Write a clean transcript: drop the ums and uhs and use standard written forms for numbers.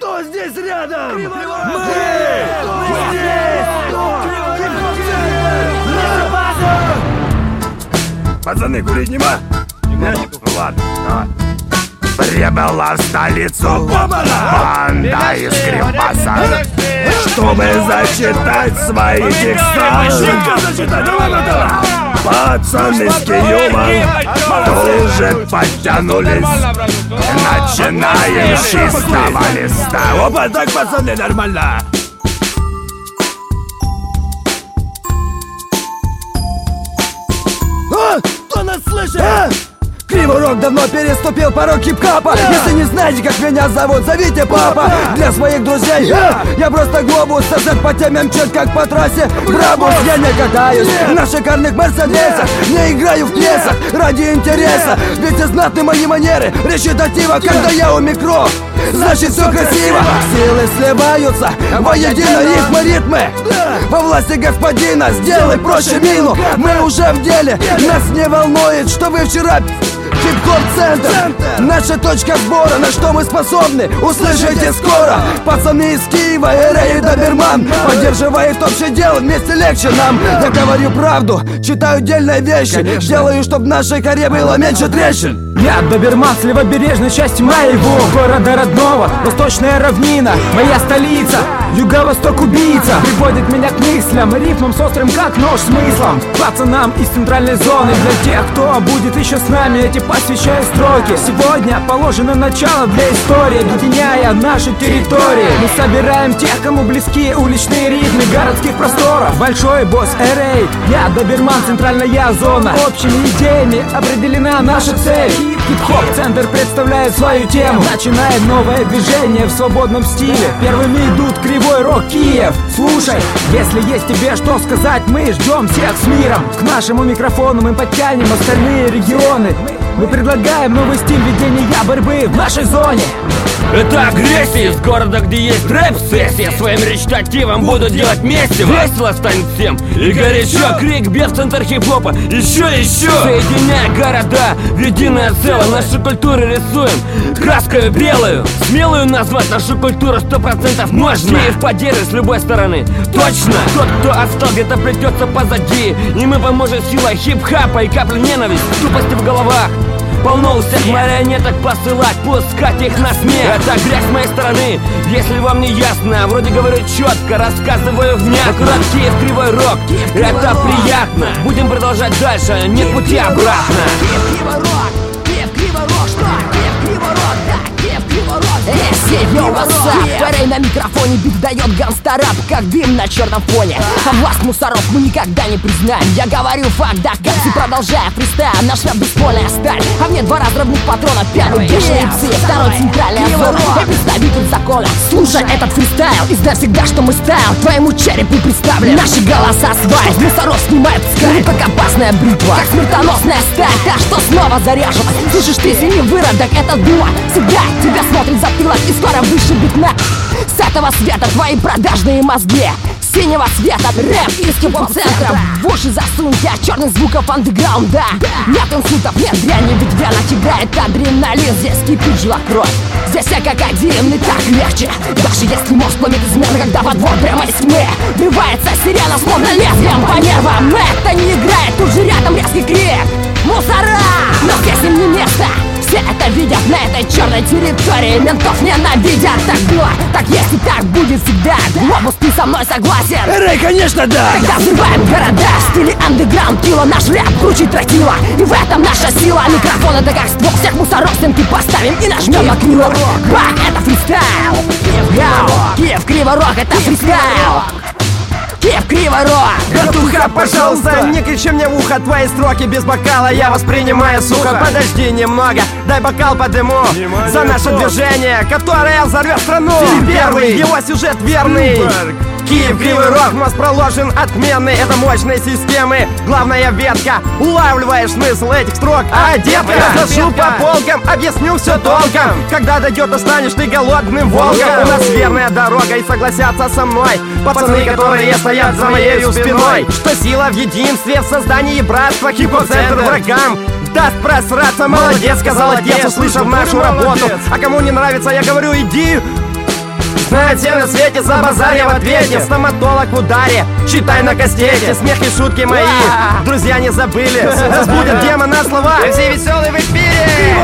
Кто здесь рядом? Мы здесь! Пацаны, курить нема? Ладно, давай. Прибыла в столицу банда из кривбаса, чтобы зачитать свои текста. Пацаны с Киюма тоже подтянулись. Начинаем с чистого листа. Опа, так, пацаны, нормально. Кто нас слышит? Кривой Рог давно переступил порог хип-хопа. Если не знаете, как меня зовут, зовите папа. Для своих друзей я просто глобус. Сосед по теме мчит, как по трассе Брабус. Я не катаюсь на шикарных мерседесах, не играю в пьесах ради интереса. Ведь знатны мои манеры, речитатива. Когда я у микро, значит все красиво. Силы сливаются воедино, ритмы. Во власти господина, сделай проще мину. Мы уже в деле, нас не волнует, что вы вчера. Хип-хоп-центр, наша точка сбора, на что мы способны, услышите скоро. Пацаны из Киева, Эрей и Доберман поддерживает общее дело, вместе легче нам. Я говорю правду, читаю дельные вещи, делаю, чтоб в нашей коре было меньше трещин. Я Доберман с левобережной части моего города родного. Восточная равнина, моя столица. Юго-восток убийца приводит меня к мыслям, рифмам с острым как нож смыслом. Пацанам из центральной зоны, для тех, кто будет еще с нами, эти посвящаю строки. Сегодня положено начало для истории, объединяя наши территории. Мы собираем тех, кому близки уличные ритмы городских просторов. Большой босс Эрей, я Доберман, центральная зона. Общими идеями определена наша цель. Хип-хоп-центр представляет свою тему, начинает новое движение в свободном стиле. Первыми идут Кривой Рог, Киев. Слушай, если есть тебе что сказать, мы ждем всех с миром. К нашему микрофону мы подтянем остальные регионы. Мы предлагаем новый стиль ведения борьбы в нашей зоне. Это агрессия из города, где есть рэп-сессия. Своим речитативом буду делать месиво. Весело станет всем и горячо. Крик, бег в центр хип-хопа. Еще. Соединяя города в единое целое. Нашу культуру рисуем краскою белую. Смелую назвать нашу культуру 100% можно. Киев поддержит с любой стороны. Точно. Тот, кто отстал, где-то плетется позади. И мы поможем силой хип-хопа и капли ненависти, тупости в головах. Полно у всех марионеток посылать, пускать их на смех. Это грязь с моей стороны, если вам не ясно. Вроде говорю четко, рассказываю внятно. Город Киев, Кривой Рог, это приятно. Будем продолжать дальше, нет пути обратно. Киев, Кривой Рог, Киев, Кривой Рог, что? Киев, Кривой Рог, да, Киев, Кривой Рог. Йоу, ватсап, Эрей на микрофоне, бит дает гангста-рап, как дым на черном фоне. А власть мусоров мы никогда не признаем. Я говорю факт, да, как и продолжая фристайл. Наш рэп бесполая сталь, а мне два разрывных патрона. Первый бешеные псы, второй центральная зона. Я представитель закона. Слушай этот фристайл и знай всегда, что мы стайл твоему черепу представлен. Наши голоса свай, мусоров снимают скай. Как опасная бритва, как смертоносная сталь. Та, что снова зарежет. Слышишь ты, синий выродок, это дуло. Всегда тебя смотрит затылок и скоро вышибет на. С этого света твои продажные мозги. Синего цвета рэп из хип-хоп-центра. В уши засуньте от черных звуков андеграунда. Нет инсультов, нет дряни, ведь в венах играет адреналин. Здесь кипит жила кровь, здесь я как один, и так легче. Даже если мозг ломит измены, когда во двор прямо из тьмы врывается сирена, словно лезвием по нервам. Это не играет, тут же рядом резкий крик. Мусора! Но здесь им не место. Все это видят на этой черной территории. Ментов ненавидят. Так было, так есть и так будет всегда. Глобус, ты со мной согласен? Эрей, конечно, да! Когда взрываем города в стиле андеграунд кило. Наш рэп круче тротила, и в этом наша сила. Микрофон это как ствол, всех мусоров стенки поставим и нажмем на кнопку. Бак, это фристайл. Киев, Кривой Рог, это фристайл. Киев, Кривой Рог. Братуха, пожалуйста, не кричи мне в ухо. Твои строки без бокала я воспринимаю сухо. Подожди немного, дай бокал подыму за наше движение, которое взорвет страну. Первый, его сюжет верный. Киев, Кривой Рог, мост проложен отменный. Это мощные системы, главная ветка. Улавливаешь смысл этих строк. А детка, разложу по полкам, объясню все толком. Когда дойдет, останешь ты голодным волком. У нас верная дорога, и согласятся со мной пацаны, которые стоят за моей спиной. Что сила в единстве, в создании братства. Хип-хоп-центр врагам даст просраться. Молодец, сказал отец, услышав нашу работу. А кому не нравится, я говорю, иди Знают все на свете, за базар я в ответе. Стоматолог в ударе, читай на кастете. Смех и шутки мои, друзья не забыли. Разбудят демона слова, все веселые в эфире.